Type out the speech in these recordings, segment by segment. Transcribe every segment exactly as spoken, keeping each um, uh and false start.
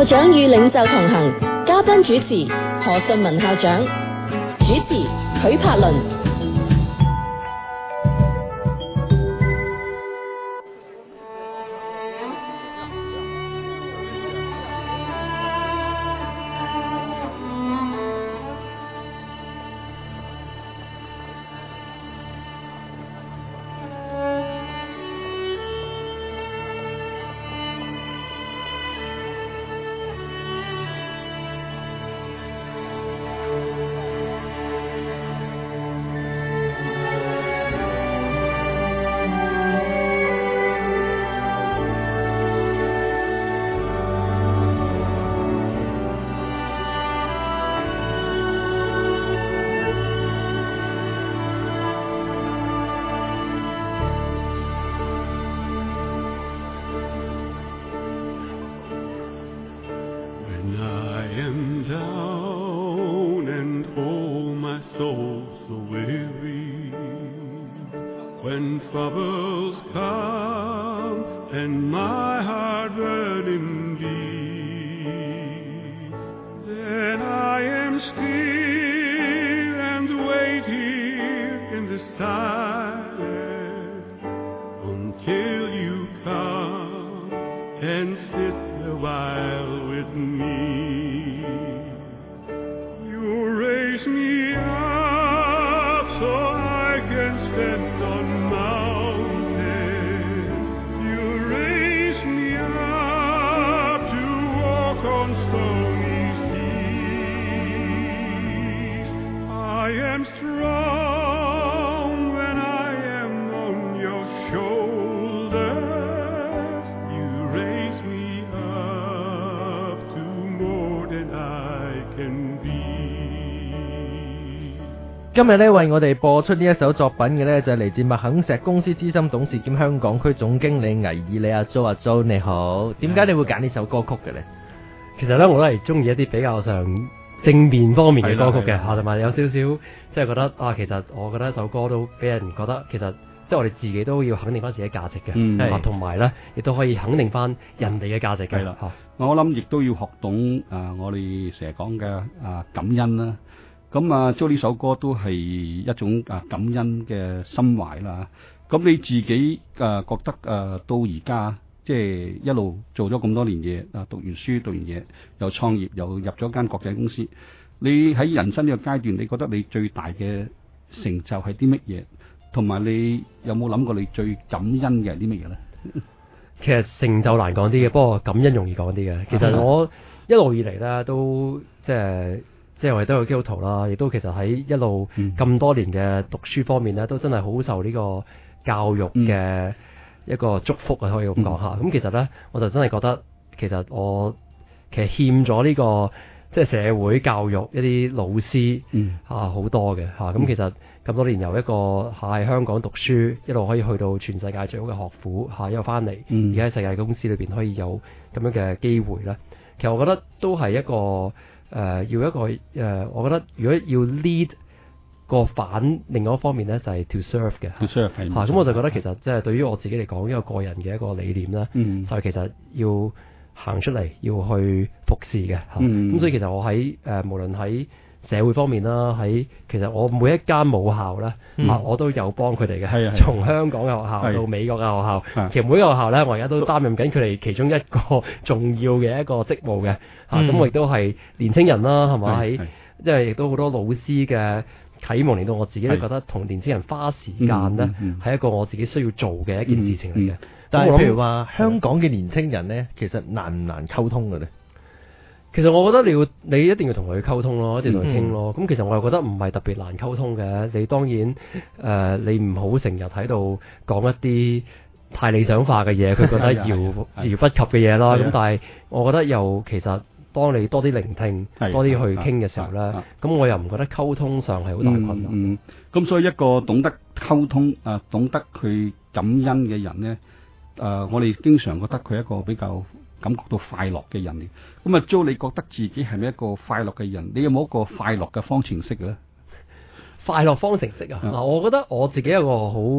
長與領袖同行，嘉賓主持何順文校長，主持許柏倫。 今日咧為我哋播出呢一首作品嘅咧就係嚟自麥肯錫公司資深董事兼香港區總經理倪以理阿 Jo 阿 Jo 你好，點解你會揀呢首歌曲嘅咧？ 其實咧我都係中意一啲比較上正面方面嘅歌曲嘅，同埋有少少即係覺得啊，其實我覺得一首歌都俾人覺得其實即係我哋自己都要肯定翻自己價值嘅，嗯，同埋咧亦都可以肯定翻人哋嘅價值嘅。係啦， 我諗亦都要學懂誒、呃，我哋成日講嘅誒感恩啦。咁啊，做呢首歌都係一種啊感恩嘅心懷啦。咁你自己誒、啊、覺得誒、啊、到而家即係一路做咗咁多年嘢啊，讀完書讀完嘢又創業又入咗間國際公司，你喺人生呢個階段，你覺得你最大嘅成就係啲乜嘢？同埋你有冇諗過你最感恩嘅係啲乜嘢咧？ 其實成就難講啲嘅，不過感恩容易講啲嘅。其實我一路以嚟咧都即係。即係我哋都有基督徒啦，亦都其實喺一路咁多年嘅讀書方面咧，都真係好受呢個教育嘅一個祝福啊，可以咁講下。咁、嗯、其實咧，我就真係覺得，其實我其實欠咗呢、這個即係社會教育一啲老師嚇好、嗯、多嘅嚇。咁、嗯、其實咁多年由一個喺香港讀書，一路可以去到全世界最好嘅學府嚇，又翻嚟，而家喺世界公司裏邊可以有咁樣嘅機會咧。其實我覺得都係一個。誒、呃、要一個誒、呃，我覺得如果要 lead 個反另外一方面咧，就係、是、to serve 嘅。to serve 係嚇，咁我就覺得其實即係對於我自己嚟講，一個個人嘅一個理念咧，嗯、就係其實要行出嚟，要去服侍嘅嚇。咁、嗯啊、所以其實我喺誒、呃、無論喺社會方面啦，喺其實我每一間母校咧、嗯啊，我都有幫佢哋嘅。從香港嘅學校到美國嘅學校，其實每一個學校咧，我而家都擔任緊佢哋其中一個重要嘅一個職務嘅。嚇、嗯，咁、啊、我亦都係年青人啦，係咪？喺即係亦都好多老師嘅啟蒙，令到我自己都覺得同年青人花時間咧，係、嗯嗯、一個我自己需要做嘅一件事情嚟嘅、嗯嗯。 但係譬如話香港嘅年青人咧，其實難唔難溝通嘅咧？ 其實我覺得你要你一定要同佢溝通咯，一定要同佢傾咯。咁、嗯、其實我又覺得唔係特別難溝通嘅。你當然誒、呃，你唔好成日喺度講一啲太理想化嘅嘢，佢覺得遙遙不及嘅嘢啦。咁但係我覺得又其實。當你多啲聆聽，多啲去傾嘅時候咧，咁我又唔覺得溝通上係好大困難。咁、 嗯嗯、所以一個懂得溝通、啊、懂得去感恩嘅人咧，誒、呃，我哋經常覺得佢係一個比較感覺到快樂嘅人嚟。咁啊 Jo，你覺得自己係咪一個快樂嘅人？你有冇一個快樂嘅方程式嘅咧？ 快樂方程式啊！嗱、嗯，我覺得我自己有個好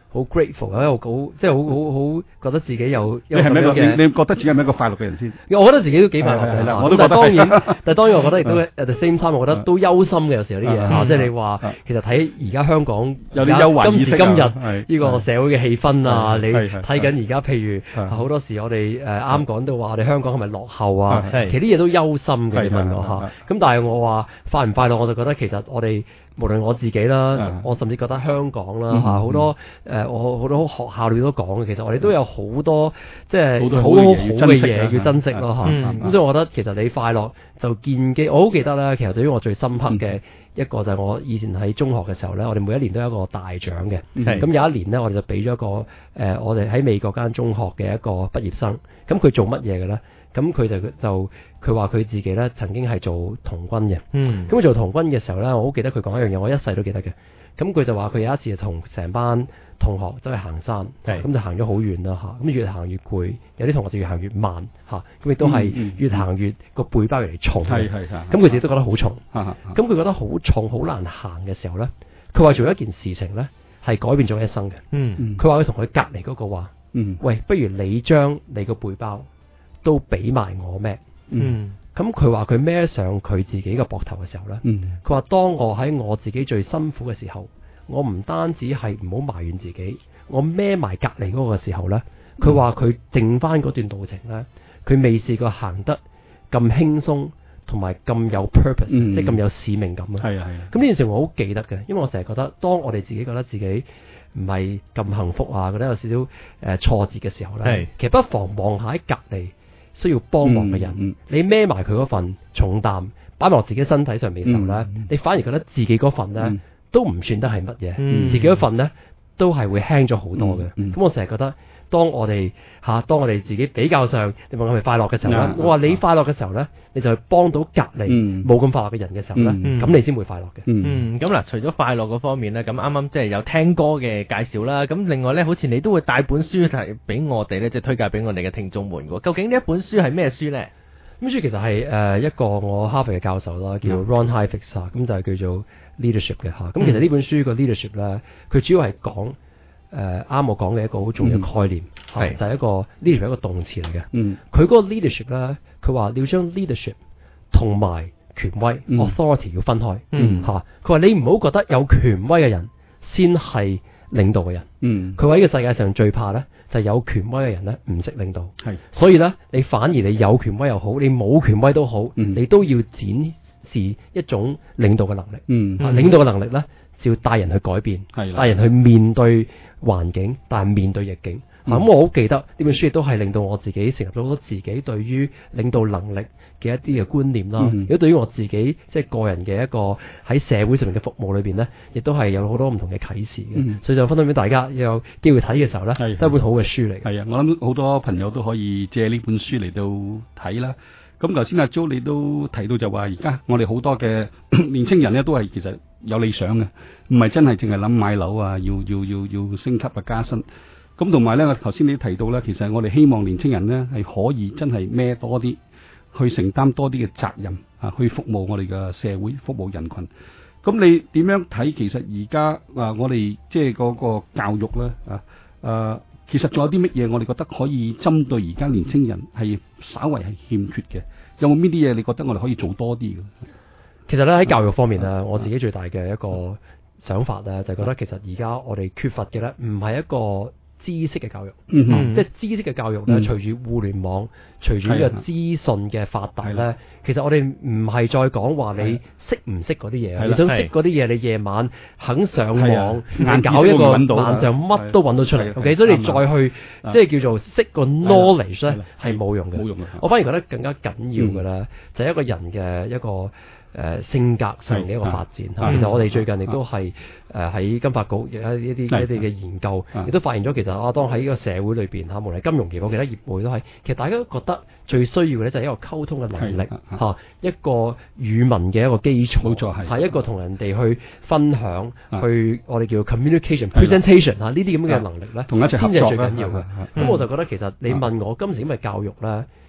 好 grateful，喺度好即係好好好覺得自己有你係咪一個咁樣嘅你你覺得自己係咪一個快樂嘅人先？ 我覺得自己都幾快樂嘅， 係係係啦嚇我都覺得但係當然係， 但係當然我覺得亦都 at the same time，我覺得都憂心嘅有時候啲嘢嚇， 嗯即係你話嗯其實睇而家香港有啲憂患意識啊今時今日係呢個社會嘅氣氛啊，你係係係睇緊而家譬如係好多時我哋誒啱講到話我哋香港係咪落後啊？ 係其實啲嘢都憂心嘅， 係你問我係係嚇。咁但係我話快唔快樂，我就覺得其實我哋。無論我自己啦嗯， 我甚至覺得香港啦嗯嚇，好多誒我好多學校裏都講嘅，其實我哋都有好多即係好多好好好嘅嘢要珍惜嘅嘢啊要珍惜咯嚇。 嗯咁所以我覺得其實你快樂就建基，我好記得啦。其實對於我最深刻嘅一個就係我以前喺中學嘅時候咧，我哋每一年都有一個大獎嘅。 係咁有一年咧，我哋就俾咗一個誒、呃，我哋喺美國間中學嘅一個畢業生。咁佢做乜嘢嘅咧？咁佢就就佢話佢自己咧曾經係做童軍嘅。 嗯咁佢做童軍嘅時候咧，我好記得佢講一樣嘢，我一世都記得嘅。咁佢就話佢有一次就同成班同學走去行山， 係咁就行咗好遠啦嚇。咁越行越攰，有啲同學就越行越慢嚇。咁亦都係嗯嗯越行越個背包越嚟重嘅。 係係係咁佢自己都覺得好重。 啊啊咁佢覺得好重好難行嘅時候咧，佢話做一件事情咧係改變咗一生嘅。 嗯嗯佢話佢同佢隔離嗰個話： 嗯喂，不如你將你個背包都俾埋我孭。 嗯咁佢話佢孭上佢自己個膊頭嘅時候咧， 嗯佢話當我喺我自己最辛苦嘅時候，我唔單止係唔好埋怨自己，我孭埋隔離嗰個時候咧，佢話佢剩翻嗰段路程咧，佢未試過行得咁輕鬆同埋咁有 purpose，、 嗯即係咁有使命感啊！ 係啊係啊。 咁呢件事我好記得嘅，因為我成日覺得，當我哋自己覺得自己唔係咁幸福啊，覺得有少少誒挫折嘅時候咧， 係其實不妨望下喺隔離需要幫忙嘅人， 嗯嗯你孭埋佢嗰份重擔，擺埋落自己身體上面嘅時候咧， 嗯你反而覺得自己嗰份咧、 嗯都唔算得係乜嘢， 嗯自己嗰份咧都係會輕咗好多嘅。咁、 嗯嗯我成日覺得，當我哋嚇、啊，當我哋自己比較上，你問我係咪快樂嘅時候咧， 嗯我話你快樂嘅時候咧，你就去幫到隔離嗯冇咁快樂嘅人嘅時候咧，咁、 嗯你先會快樂嘅。 嗯嗯，咁嗱，除咗快樂嗰方面咧，咁啱啱即係有聽歌嘅介紹啦，咁另外咧，好似你都會帶本書係俾我哋咧，即係推介俾我哋嘅聽眾們嘅。究竟呢一本書係咩書咧？ 咁書其實係誒、呃、一個我哈佛嘅教授啦，叫 Ron Heifetz 啊，咁就係叫做 leadership 嘅嚇。咁其實呢本書個 leadership 咧，佢主要係講誒啱我講嘅一個好重要嘅概念， 嗯係就係一個 leadership 係一個動詞嚟嘅。 嗯佢嗰個 leadership 咧，佢話你要將 leadership 同埋權威、 嗯 authority 要分開嗯嚇。佢話你唔好覺得有權威嘅人先係領導嘅人。 嗯佢話呢個世界上最怕咧，就係有權威嘅人咧唔識領導。 係所以咧，你反而你有權威又好，你冇權威都好， 嗯你都要展示一種領導嘅能力。 嗯啊，領導嘅能力咧，就要帶人去改變， 係啦帶人去面對環境，但係面對逆境。 嗯咁、我好記得呢本書亦都係令到我自己成立咗好多自己對於領導能力嘅一啲嘅觀念啦。 嗯如果對於我自己即係個人嘅一個喺社會上面嘅服務裏邊呢，亦都係有好多唔同嘅啟示嘅。 嗯所以就分享俾大家，有機會睇嘅時候呢， 係都係一本好嘅書嚟嘅。 係啊，我諗好多朋友都可以借呢本書嚟到睇啦。咁頭先阿 Jo 你都提到就話，而家我哋好多嘅年青人咧都係其實有理想嘅，唔係真係淨係諗買樓啊，要要要要升級啊加薪。咁同埋咧，頭先你提到咧，其實我哋希望年青人咧係可以真係孭多啲，去承擔多啲嘅責任啊，去服務我哋嘅社會，服務人群。咁你點樣睇？其實而家啊，我哋即係嗰個教育咧啊，誒，其實仲有啲乜嘢我哋覺得可以針對而家年青人係稍為係欠缺嘅？有冇邊啲嘢你覺得我哋可以做多啲嘅？ 其實咧喺教育方面啊，我自己最大嘅一個想法咧，就係覺得其實而家我哋缺乏嘅咧，唔係一個知識嘅教育， 嗯啊即係知識嘅教育咧， 嗯隨住互聯網、隨住呢個資訊嘅發達咧，其實我哋唔係再講話你識唔識嗰啲嘢，你想識嗰啲嘢，你夜晚肯上網，你搞一個萬象乜都揾到出嚟。OK，所以你再去即係叫做識個 knowledge 咧，係冇用嘅。 冇用嘅。 我反而覺得更加緊要嘅咧，就係一個人嘅一個誒性格上嘅一個發展。其實我哋最近亦都係誒喺金發局有一啲一啲嘅研究，亦都發現咗其實啊，當喺呢個社會裏邊嚇，無論金融業或其他業務都係，其實大家都覺得最需要嘅咧就係一個溝通嘅能力嚇，一個語文嘅一個基礎， 冇錯係係一個同人哋去分享，去我哋叫 communication、presentation 嚇呢啲咁嘅能力咧， 同一齊合作先至係最緊要嘅。咁我就覺得其實你問我今時今日教育咧。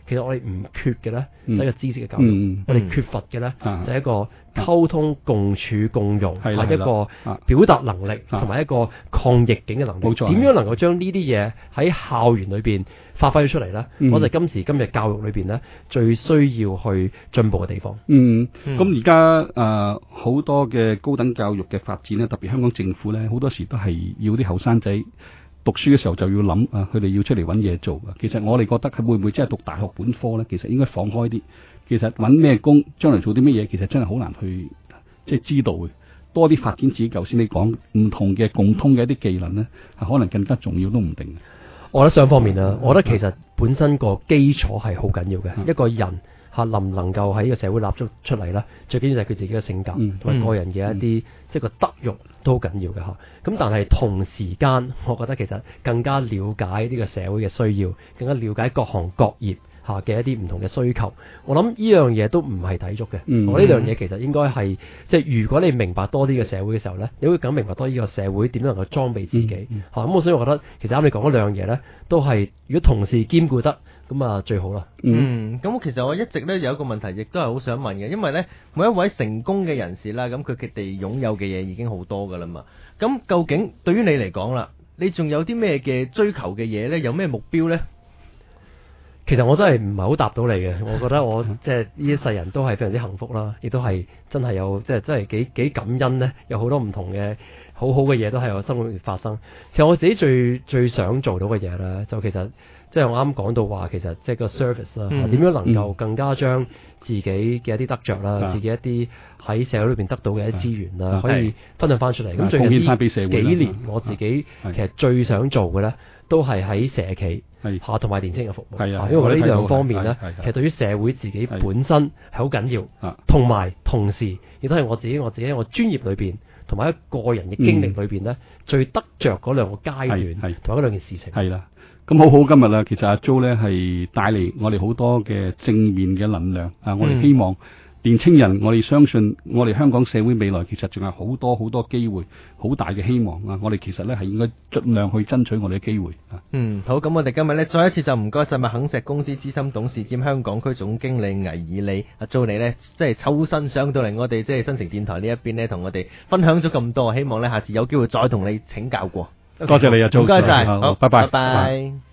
其實我哋唔缺嘅咧， 嗯就係一個知識嘅教育， 嗯我哋缺乏嘅咧， 啊就係一個溝通、共處、共融， 係啦係一個啊表達能力， 啊同埋一個抗逆境嘅能力。 冇錯點樣能夠將呢啲嘢喺校園裏邊發揮咗出嚟咧？ 嗯我哋今時今日教育裏邊咧，最需要去進步嘅地方。 嗯， 嗯咁而家誒好多嘅高等教育嘅發展咧，特別香港政府咧，好多時都係要啲後生仔讀書嘅時候就要諗啊，佢哋要出嚟揾嘢做啊。其實我哋覺得係會唔會真係讀大學本科咧？其實應該放開啲。其實揾咩工，將來做啲乜嘢，其實真係好難去即係知道嘅。多啲發展自己，頭先你講唔同嘅共通嘅一啲技能咧，係可能更加重要都唔定。 我覺得雙方面啦，我覺得其實本身個基礎係好緊要嘅， 嗯一個人嚇能唔能夠喺呢個社會立足出嚟啦，最緊要就係佢自己嘅性格嗯同埋個人嘅一啲、即係個德育都好緊要嘅嚇。咁但係同時間，我覺得其實更加了解呢個社會嘅需要，更加了解各行各業嚇嘅一啲唔同嘅需求。我諗呢樣嘢都唔係抵觸嘅。 嗯我呢樣嘢其實應該係即係如果你明白多啲嘅社會嘅時候呢，你會更明白多呢個社會點樣能夠裝備自己嚇。咁、 嗯嗯我所以我覺得其實啱你講嗰兩樣嘢呢，都係如果同時兼顧得咁啊最好啦。 嗯，咁其實我一直咧有一個問題，亦都係好想問嘅，因為咧每一位成功嘅人士啦，咁佢哋擁有嘅嘢已經好多噶啦嘛。咁究竟對於你嚟講啦，你仲有啲咩嘅追求嘅嘢咧？有咩目標咧？ 其實我真係唔係好答到你嘅，我覺得我即係呢一世人都係非常之幸福啦，亦都係真係有即係真係幾幾感恩呢，有好多唔同嘅好好嘅嘢都喺我生活裏面發生。其實我自己最最想做到嘅嘢咧，就其實即係我啱講到話，其實即係個 service 啦， 嗯點樣能夠更加將自己嘅一啲得着啦， 嗯自己一啲喺社會裏邊得到嘅一啲資源啦， 嗯可以分享翻出嚟。咁嗯最近貢獻返俾社呢會啦幾年嗯我自己嗯其實最想做嘅咧，都係喺社企。 係嚇，同埋年輕嘅服務， 係啊因為我覺得呢我都睇到兩方面咧係係係， 其實對於社會自己本身係好緊要啊， 同埋同時亦都係我自己我自己喺我專業裏邊同埋喺個人嘅經歷裏邊咧，最得着嗰兩個階段係係同埋嗰兩件事情。 係啦，咁好好今日啦，其實阿 Jo 咧係帶嚟我哋好多嘅正面嘅能量啊！我哋希望年青人，我哋相信我哋香港社會未來其實仲有好多好多機會，好大嘅希望啊！我哋其實咧係應該盡量去爭取我哋嘅機會啊！ 嗯，好，咁我哋今日咧再一次就唔該晒麥肯錫公司資深董事兼香港區總經理倪以理阿 Jo 你咧，即係抽身上到嚟我哋即係新城電台呢一邊咧，同我哋分享咗咁多，希望咧下次有機會再同你請教過。 多謝你啊，Jo， 唔該晒， 好好， 拜拜拜拜。